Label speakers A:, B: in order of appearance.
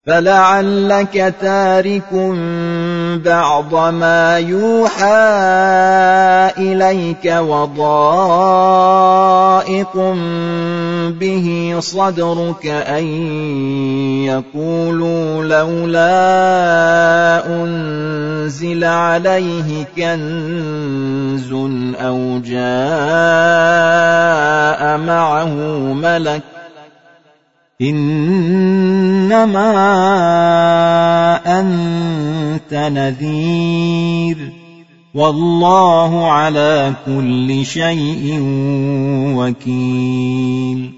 A: فلعلك تارك بعض ما يوحى إليك وضائق به صدرك أن يقولوا لولا أنزل عليه كنز أو جاء معه ملك إنما أنت نذير والله على كل شيء وكيل